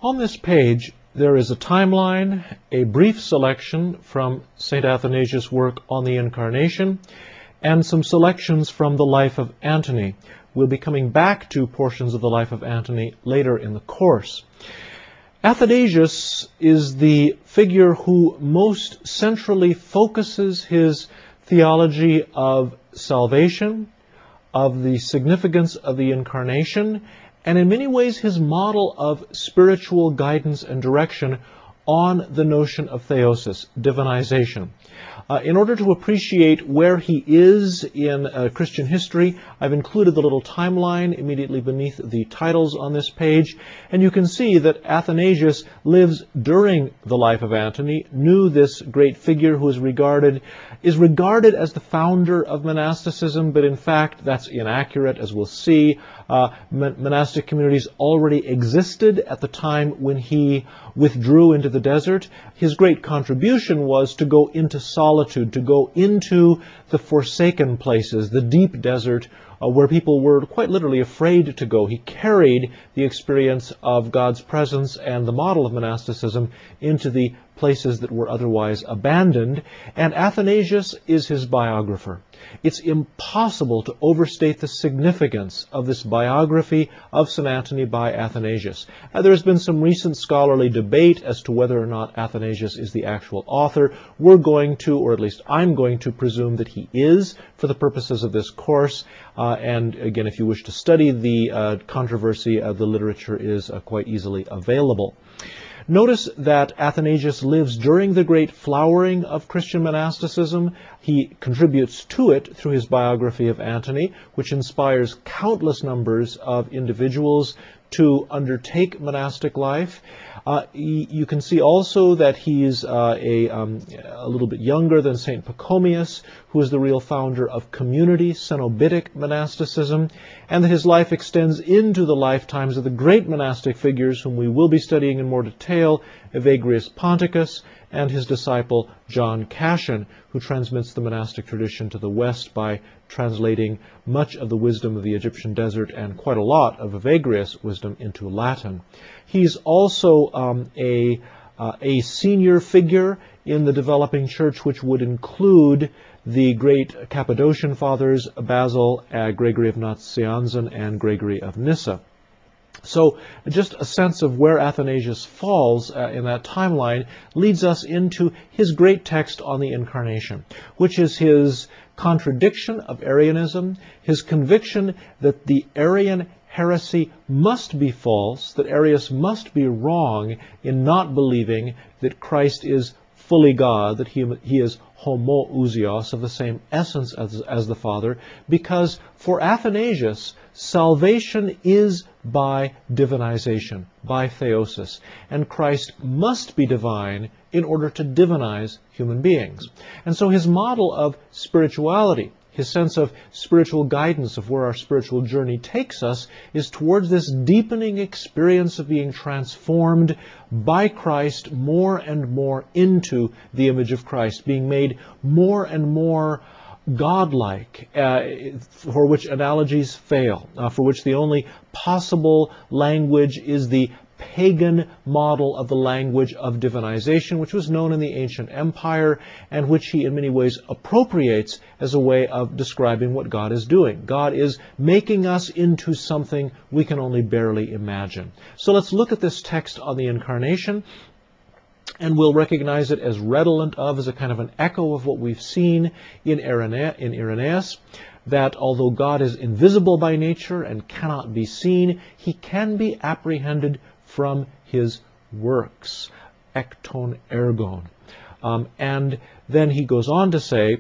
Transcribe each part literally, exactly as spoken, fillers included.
On this page, there is a timeline, a brief selection from Saint Athanasius' work on the Incarnation, and some selections from the life of Antony. We'll be coming back to portions of the life of Antony later in the course. Athanasius is the figure who most centrally focuses his theology of salvation, of the significance of the Incarnation, and in many ways his model of spiritual guidance and direction on the notion of theosis, divinization. Uh, in order to appreciate where he is in uh, Christian history, I've included the little timeline immediately beneath the titles on this page, and you can see that Athanasius lives during the life of Antony, knew this great figure who is regarded, is regarded as the founder of monasticism, but in fact that's inaccurate, as we'll see. Uh, monastic communities already existed at the time when he withdrew into the desert. His great contribution was to go into solitude, to go into the forsaken places, the deep desert, uh, where people were quite literally afraid to go. He carried the experience of God's presence and the model of monasticism into the places that were otherwise abandoned, and Athanasius is his biographer. It's impossible to overstate the significance of this biography of Saint Antony by Athanasius. Uh, there has been some recent scholarly debate as to whether or not Athanasius is the actual author. We're going to, or at least I'm going to, presume that he is for the purposes of this course. Uh, and again, if you wish to study the uh, controversy, uh, the literature is uh, quite easily available. Notice that Athanasius lives during the great flowering of Christian monasticism. He contributes to it through his biography of Antony, which inspires countless numbers of individuals to undertake monastic life. Uh, you can see also that he's uh, a, um, a little bit younger than Saint Pachomius, who is the real founder of community Cenobitic monasticism, and that his life extends into the lifetimes of the great monastic figures whom we will be studying in more detail, Evagrius Ponticus and his disciple John Cassian, who transmits the monastic tradition to the West by translating much of the wisdom of the Egyptian desert and quite a lot of Evagrius' wisdom into Latin. He's also um, a, uh, a senior figure in the developing church, which would include the great Cappadocian fathers Basil, uh, Gregory of Nazianzen, and Gregory of Nyssa. So just a sense of where Athanasius falls uh, in that timeline leads us into his great text on the Incarnation, which is his contradiction of Arianism, his conviction that the Arian heresy must be false, that Arius must be wrong in not believing that Christ is fully God, that he, he is homoousios, of the same essence as, as the Father, because for Athanasius, salvation is by divinization, by theosis, and Christ must be divine in order to divinize human beings. And so his model of spirituality, his sense of spiritual guidance, of where our spiritual journey takes us, is towards this deepening experience of being transformed by Christ more and more into the image of Christ, being made more and more godlike, uh, for which analogies fail, uh, for which the only possible language is the pagan model of the language of divinization, which was known in the ancient empire, and which he in many ways appropriates as a way of describing what God is doing. God is making us into something we can only barely imagine. So let's look at this text on the Incarnation, and we'll recognize it as redolent of, as a kind of an echo of what we've seen in Irenaeus, that although God is invisible by nature and cannot be seen, he can be apprehended from his works, ekton ergon. Um, and then he goes on to say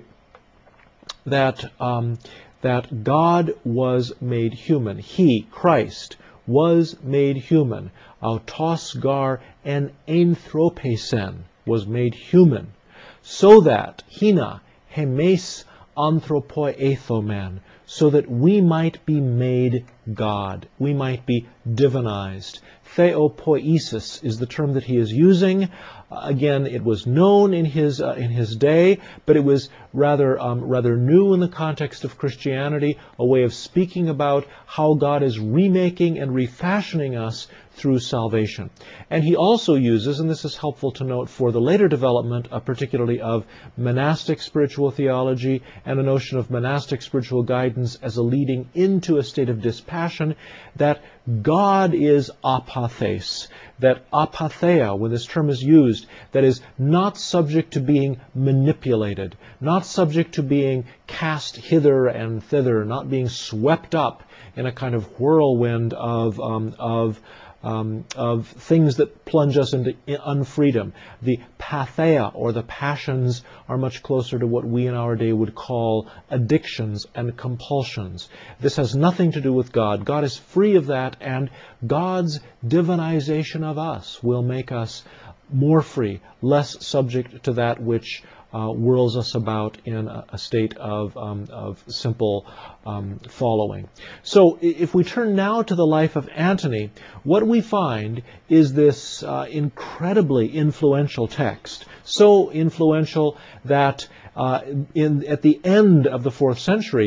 that, um, that God was made human. He, Christ, was made human. Autos gar en anthropesen, was made human, so that, hina, hemes anthropoi ethomen, so that we might be made God. We might be divinized. Theopoiesis is the term that he is using. Uh, again, it was known in his uh, in his day, but it was rather um, rather new in the context of Christianity, a way of speaking about how God is remaking and refashioning us through salvation. And he also uses, and this is helpful to note for the later development, uh, particularly of monastic spiritual theology and a notion of monastic spiritual guidance as a leading into a state of dispassion, that God is apathes, that apatheia, when this term is used, that is not subject to being manipulated, not subject to being cast hither and thither, not being swept up in a kind of whirlwind of um, of Um, of things that plunge us into unfreedom. The patheia, or the passions, are much closer to what we in our day would call addictions and compulsions. This has nothing to do with God. God is free of that, and God's divinization of us will make us more free, less subject to that which Uh, whirls us about in a, a state of, um, of simple um, following. So if we turn now to the life of Antony, what we find is this uh, incredibly influential text. So influential that uh, in, at the end of the fourth century,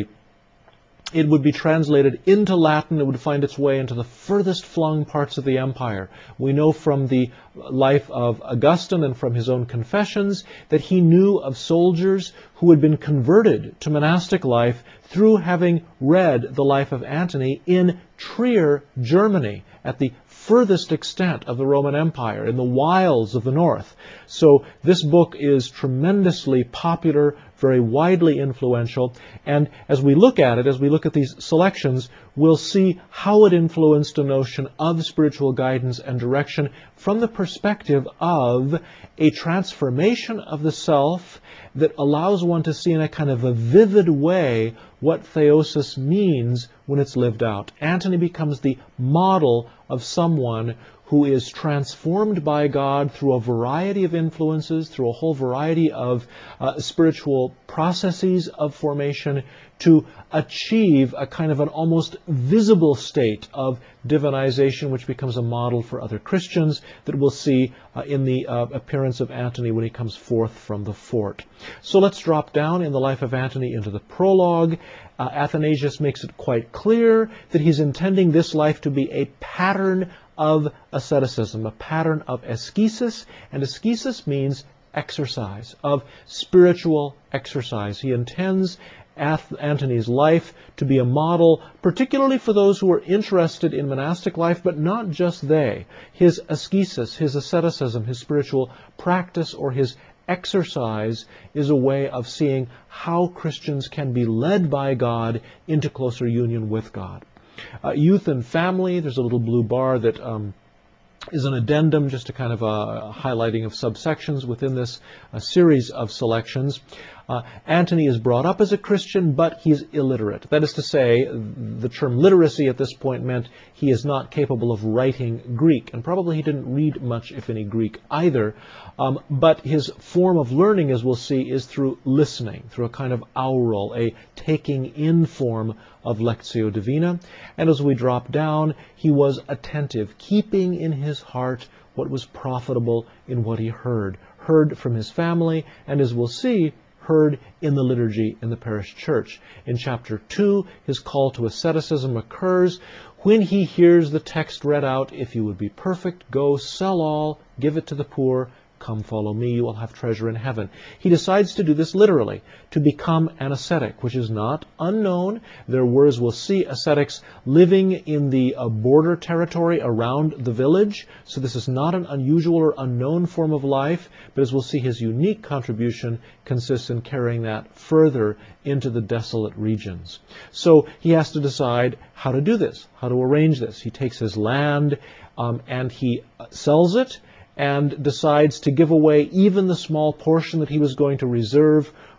it would be translated into Latin. It would find its way into the furthest flung parts of the empire. We know from the life of Augustine and from his own confessions that he knew of soldiers who had been converted to monastic life through having read the life of Antony in Trier, Germany, at the furthest extent of the Roman Empire, in the wilds of the north. So this book is tremendously popular, very widely influential, and as we look at it, as we look at these selections, we'll see how it influenced a notion of spiritual guidance and direction from the perspective of a transformation of the self that allows one to see in a kind of a vivid way what theosis means when it's lived out. Antony becomes the model of someone who is transformed by God through a variety of influences, through a whole variety of uh, spiritual processes of formation, to achieve a kind of an almost visible state of divinization, which becomes a model for other Christians that we'll see uh, in the uh, appearance of Antony when he comes forth from the fort. So let's drop down in the life of Antony into the prologue. Uh, Athanasius makes it quite clear that he's intending this life to be a pattern of asceticism, a pattern of ascesis, and ascesis means exercise, of spiritual exercise. He intends Antony's life to be a model, particularly for those who are interested in monastic life, but not just they. His ascesis, his asceticism, his spiritual practice, or his exercise is a way of seeing how Christians can be led by God into closer union with God. Uh, youth and family, there's a little blue bar that um, is an addendum, just a kind of a highlighting of subsections within this uh, series of selections. Uh, Antony is brought up as a Christian, but he is illiterate. That is to say, the term literacy at this point meant he is not capable of writing Greek, and probably he didn't read much, if any, Greek either. Um, but his form of learning, as we'll see, is through listening, through a kind of aural, a taking in form of Lectio Divina. And as we drop down, he was attentive, keeping in his heart what was profitable in what he heard. Heard from his family, and as we'll see, heard in the liturgy in the parish church. In chapter two, his call to asceticism occurs when he hears the text read out, "If you would be perfect, go sell all, give it to the poor, come follow me, you will have treasure in heaven." He decides to do this literally, to become an ascetic, which is not unknown. There were, as we'll see, ascetics living in the uh, border territory around the village. So this is not an unusual or unknown form of life, but as we'll see, his unique contribution consists in carrying that further into the desolate regions. So he has to decide how to do this, how to arrange this. He takes his land um, and he sells it, and decides to give away even the small portion that he was going to reserve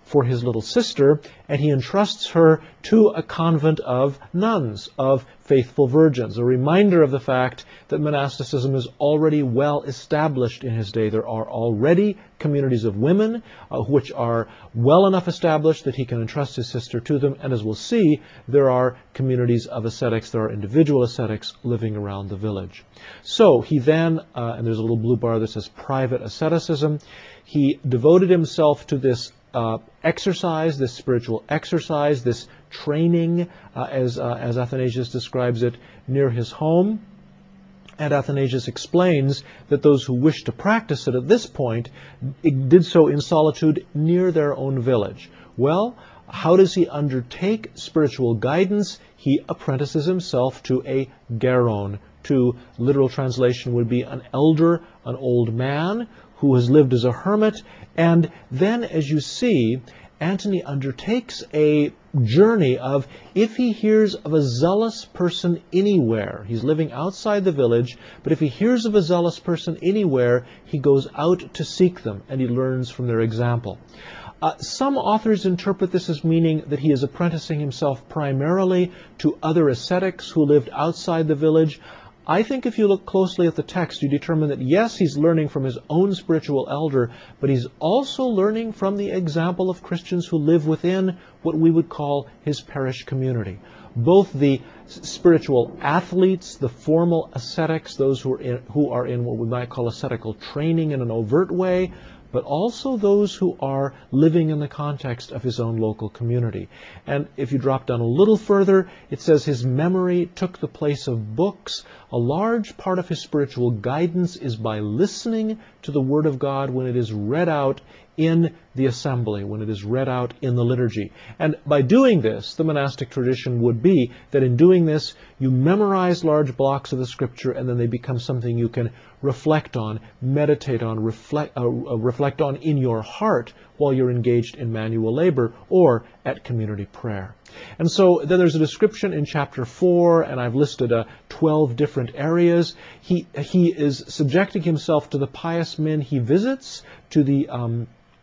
for his little sister, and he entrusts her to a convent of nuns, of faithful virgins, a reminder of the fact that monasticism is already well established in his day. There are already communities of women uh, which are well enough established that he can entrust his sister to them, and as we'll see, there are communities of ascetics, there are individual ascetics living around the village. So he then, uh, and there's a little blue bar that says private asceticism, he devoted himself to this uh, exercise, this spiritual exercise, this training, uh, as, uh, as Athanasius describes it, near his home. And Athanasius explains that those who wished to practice it at this point did so in solitude near their own village. Well, how does he undertake spiritual guidance? He apprentices himself to a geron. To literal translation would be an elder, an old man who has lived as a hermit. And then, as you see, Antony undertakes a journey of, if he hears of a zealous person anywhere, he's living outside the village, but if he hears of a zealous person anywhere, he goes out to seek them, and he learns from their example. Uh, some authors interpret this as meaning that he is apprenticing himself primarily to other ascetics who lived outside the village. I think if you look closely at the text, you determine that yes, he's learning from his own spiritual elder, but he's also learning from the example of Christians who live within what we would call his parish community. Both the spiritual athletes, the formal ascetics, those who are in, who are in what we might call ascetical training in an overt way, but also those who are living in the context of his own local community. And if you drop down a little further, it says his memory took the place of books. A large part of his spiritual guidance is by listening to the Word of God when it is read out in the assembly, when it is read out in the liturgy. And by doing this, the monastic tradition would be that in doing this, you memorize large blocks of the Scripture, and then they become something you can reflect on, meditate on, reflect, uh, reflect on in your heart while you're engaged in manual labor or at community prayer. And so then there's a description in chapter four, and I've listed uh, twelve different areas. He, he is subjecting himself to the pious men he visits, to the um,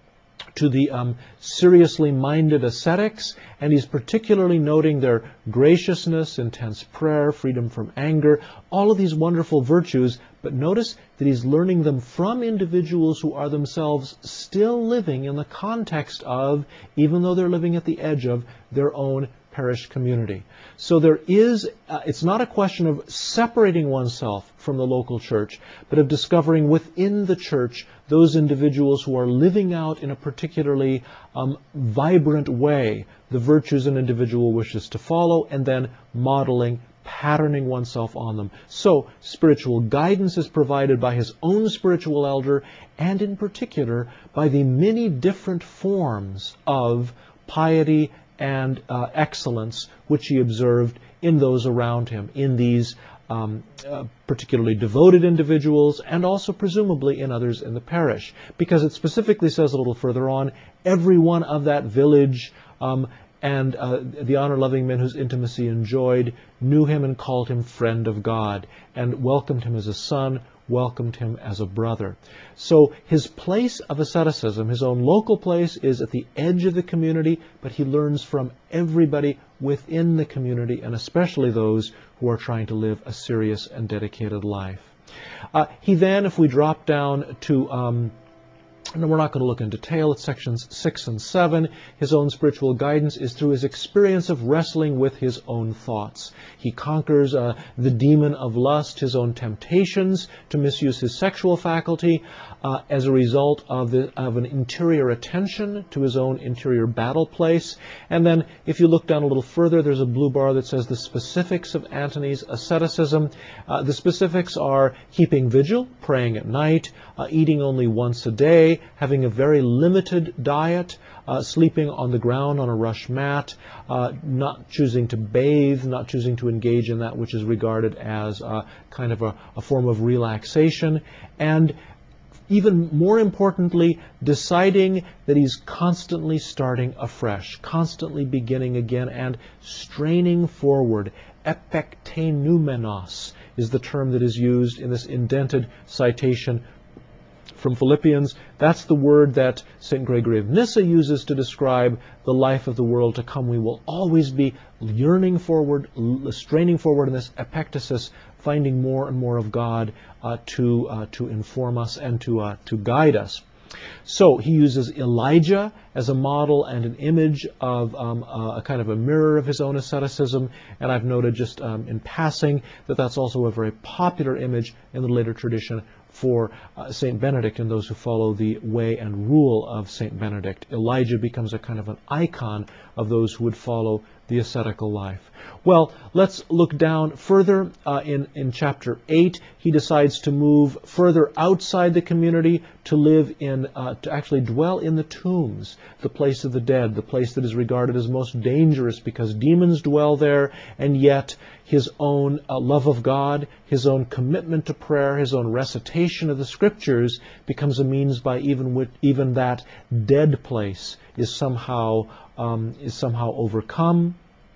to the um, seriously minded ascetics, and he's particularly noting their graciousness, intense prayer, freedom from anger, all of these wonderful virtues, but notice that he's learning them from individuals who are themselves still living in the context of, even though they're living at the edge of, their own parish community. So there is, uh, it's not a question of separating oneself from the local church, but of discovering within the church those individuals who are living out in a particularly um, vibrant way the virtues an individual wishes to follow, and then modeling, patterning oneself on them. So spiritual guidance is provided by his own spiritual elder, and in particular by the many different forms of piety and uh, excellence which he observed in those around him, in these um, uh, particularly devoted individuals, and also presumably in others in the parish. Because it specifically says a little further on, everyone of that village um, and uh, the honor-loving men whose intimacy enjoyed knew him and called him friend of God, and welcomed him as a son, welcomed him as a brother. So his place of asceticism, his own local place, is at the edge of the community, but he learns from everybody within the community, and especially those who are trying to live a serious and dedicated life. Uh, he then, if we drop down to um, and we're not going to look in detail at sections six and seven. His own spiritual guidance is through his experience of wrestling with his own thoughts. He conquers uh, the demon of lust, his own temptations to misuse his sexual faculty uh, as a result of, the, of an interior attention to his own interior battle place. And then if you look down a little further, there's a blue bar that says the specifics of Antony's asceticism. Uh, the specifics are keeping vigil, praying at night, uh, eating only once a day, having a very limited diet, uh, sleeping on the ground on a rush mat, uh, not choosing to bathe, not choosing to engage in that which is regarded as uh, kind of a, a form of relaxation, and even more importantly, deciding that he's constantly starting afresh, constantly beginning again and straining forward. Epektenoumenos is the term that is used in this indented citation from Philippians. That's the word that Saint Gregory of Nyssa uses to describe the life of the world to come. We will always be yearning forward, straining forward in this epectasis, finding more and more of God uh, to uh, to inform us and to uh, to guide us. So he uses Elijah as a model and an image of um, a, a kind of a mirror of his own asceticism, and I've noted just um, in passing that that's also a very popular image in the later tradition for uh, Saint Benedict and those who follow the way and rule of Saint Benedict. Elijah becomes a kind of an icon of those who would follow the ascetical life. Well, let's look down further uh, in, in chapter eight. He decides to move further outside the community to live in, uh, to actually dwell in the tombs, the place of the dead, the place that is regarded as most dangerous because demons dwell there, and yet his own uh, love of God, his own commitment to prayer, his own recitation of the Scriptures becomes a means by even with, even that dead place is somehow um, is somehow overcome.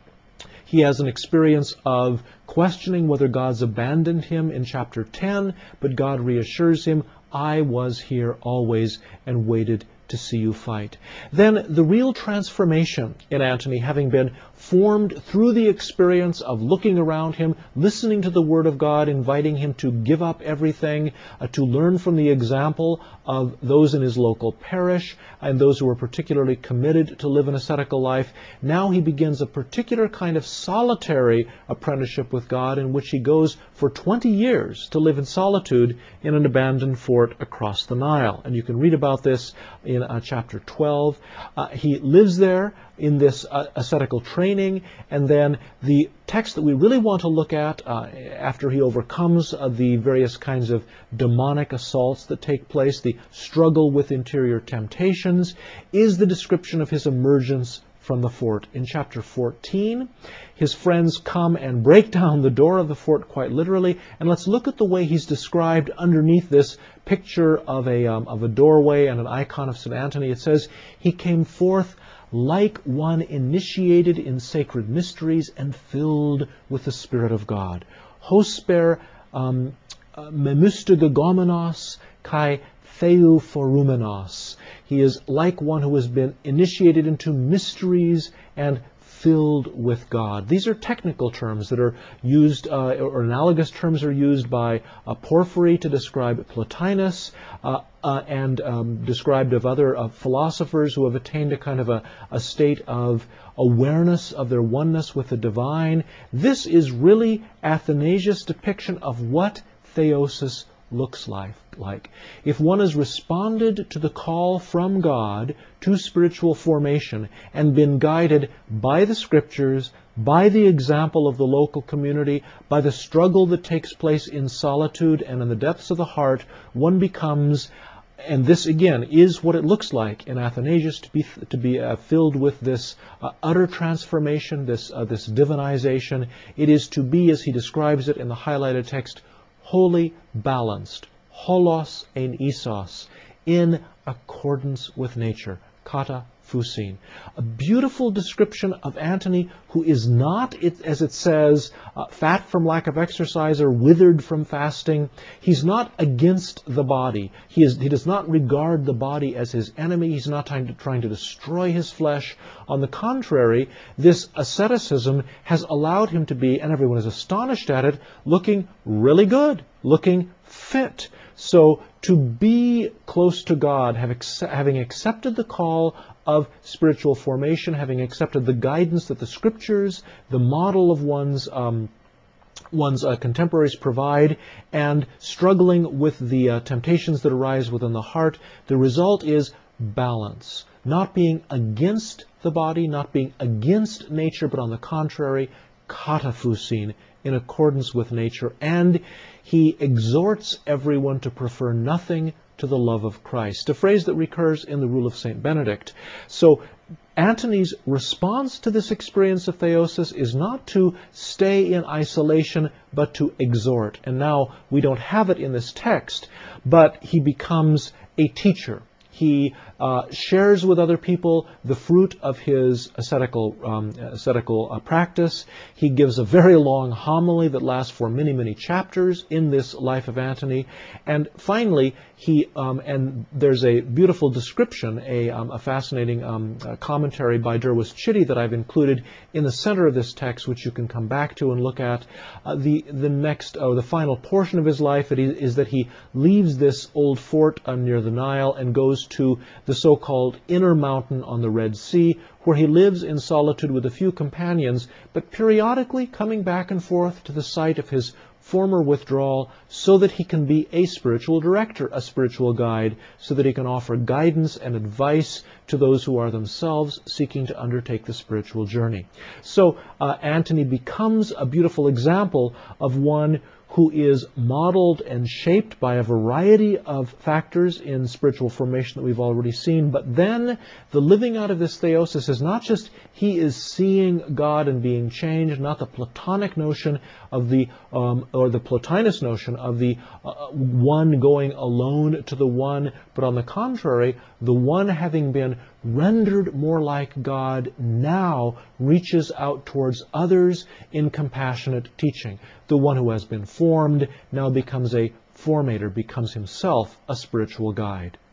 He has an experience of questioning whether God's abandoned him in chapter ten, but God reassures him, I was here always and waited to see you fight. Then the real transformation in Antony, having been formed through the experience of looking around him, listening to the Word of God, inviting him to give up everything, uh, to learn from the example of those in his local parish and those who were particularly committed to live an ascetical life. Now he begins a particular kind of solitary apprenticeship with God in which he goes for twenty years to live in solitude in an abandoned fort across the Nile. And you can read about this in uh, chapter twelve. Uh, he lives there in this uh, ascetical training, and then the text that we really want to look at uh, after he overcomes uh, the various kinds of demonic assaults that take place, the struggle with interior temptations, is the description of his emergence from the fort. In chapter fourteen, his friends come and break down the door of the fort quite literally, and let's look at the way he's described underneath this picture of a, um, of a doorway and an icon of Saint Anthony. It says, he came forth like one initiated in sacred mysteries and filled with the Spirit of God. Hosper um, memustegogomenos kai theophorumenos. He is like one who has been initiated into mysteries and filled with God. These are technical terms that are used, uh, or analogous terms are used by uh, Porphyry to describe Plotinus, uh, uh, and um, described of other uh, philosophers who have attained a kind of a, a state of awareness of their oneness with the divine. This is really Athanasius' depiction of what theosis looks like. like. If one has responded to the call from God to spiritual formation and been guided by the Scriptures, by the example of the local community, by the struggle that takes place in solitude and in the depths of the heart, one becomes, and this again is what it looks like in Athanasius, to be to be uh, filled with this uh, utter transformation, this uh, this divinization. It is to be, as he describes it in the highlighted text, wholly balanced, holos ein isos, in accordance with nature, kata phusin. A beautiful description of Antony, who is not, as it says, uh, fat from lack of exercise or withered from fasting. He's not against the body. He, is, he does not regard the body as his enemy. He's not trying to, trying to destroy his flesh. On the contrary, this asceticism has allowed him to be, and everyone is astonished at it, looking really good, looking fit. So to be close to God, have accept, having accepted the call of spiritual formation, having accepted the guidance that the Scriptures, the model of one's um, one's uh, contemporaries provide, and struggling with the uh, temptations that arise within the heart, the result is balance. Not being against the body, not being against nature, but on the contrary, kata phusin, in accordance with nature. And he exhorts everyone to prefer nothing to the love of Christ, a phrase that recurs in the Rule of Saint Benedict. So Antony's response to this experience of theosis is not to stay in isolation, but to exhort. And now we don't have it in this text, but he becomes a teacher. He uh, shares with other people the fruit of his ascetical, um, ascetical uh, practice. He gives a very long homily that lasts for many, many chapters in this life of Antony. And finally, he, um, and there's a beautiful description, a, um, a fascinating um, uh, commentary by Derwis Chitty that I've included in the center of this text, which you can come back to and look at. Uh, the, the next, or the final portion of his life is that he leaves this old fort uh, near the Nile and goes to the so-called inner mountain on the Red Sea, where he lives in solitude with a few companions, but periodically coming back and forth to the site of his former withdrawal so that he can be a spiritual director, a spiritual guide, so that he can offer guidance and advice to those who are themselves seeking to undertake the spiritual journey. So uh, Antony becomes a beautiful example of one who is modeled and shaped by a variety of factors in spiritual formation that we've already seen. But then the living out of this theosis is not just he is seeing God and being changed, not the Platonic notion of the, um, or the Plotinus notion of the uh, one going alone to the one, but on the contrary, the one having been rendered more like God now reaches out towards others in compassionate teaching. The one who has been formed now becomes a formator, becomes himself a spiritual guide.